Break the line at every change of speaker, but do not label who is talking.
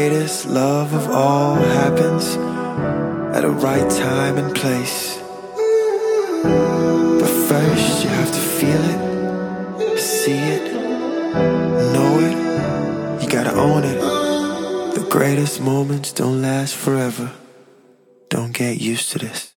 greatest love of all happens at a right time and place. But first you have to feel it, see it, know it. You gotta own it. The greatest moments don't last forever. Don't get used to this.